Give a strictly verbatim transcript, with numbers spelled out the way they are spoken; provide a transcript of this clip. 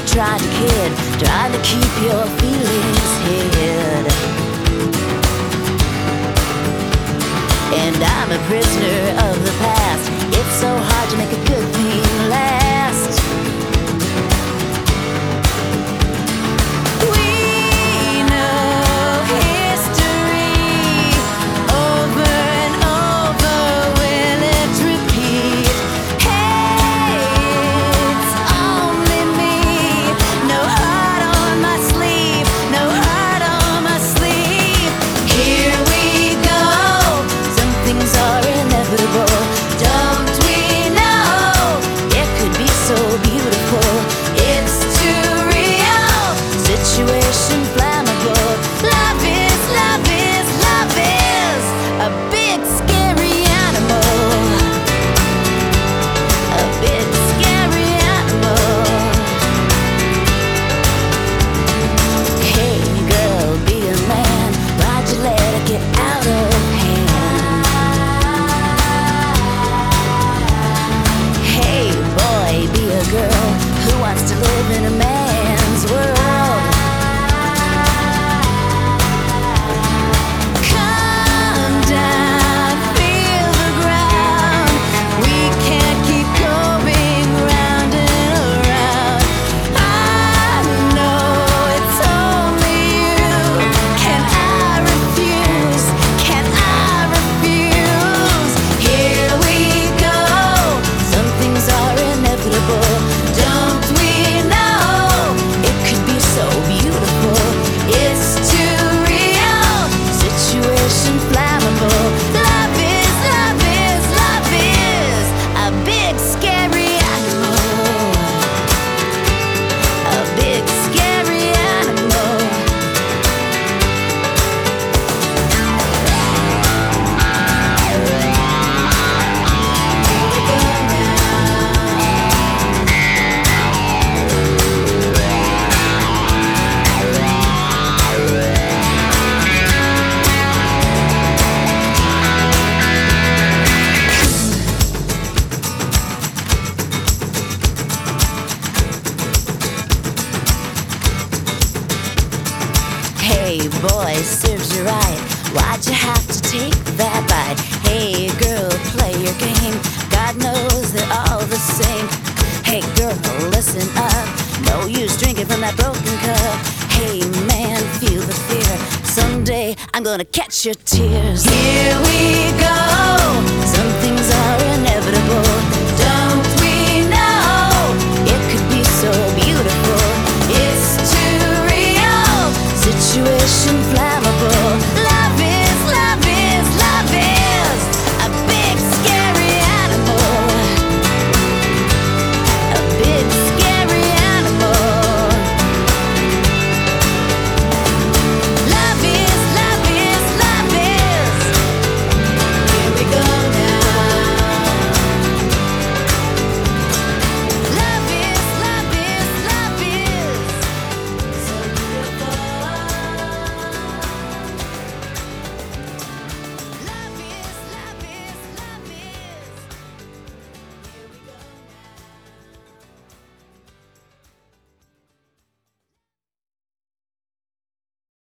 trying to kid, trying to keep your feelings hid. And I'm a prisoner of the past. It's so hard to make a good thing last. We know history over and over. Will it repeat? Hey, it's only me. No heart on my sleeve, no heart on my sleeve. Here we go. Some things are inevitable. Don't we know? It could be so beautiful. It's too real. Situation flammable. Love is, love is, love is a big scary animal. A big scary animal. Hey girl, be a man. Why'd you let it get out of hand? Hey boy, be a girl who wants to live in a man's world. Come down, feel the ground. We can't keep going round and around. I know it's only you. Can I refuse? Can I refuse? Here we go. Some things are inevitable. Don't we know? It could be so beautiful. It's too real. Situation flammable. Love is, love is, love is a big scary animal. A big scary animal. Hey boy, serves you right. Why'd you have to take that bite? Hey girl, play your game. God knows they're all the same. Hey girl, listen up. No use drinking from that broken cup. Hey man, feel the fear. Someday I'm gonna catch your tears. Here we go.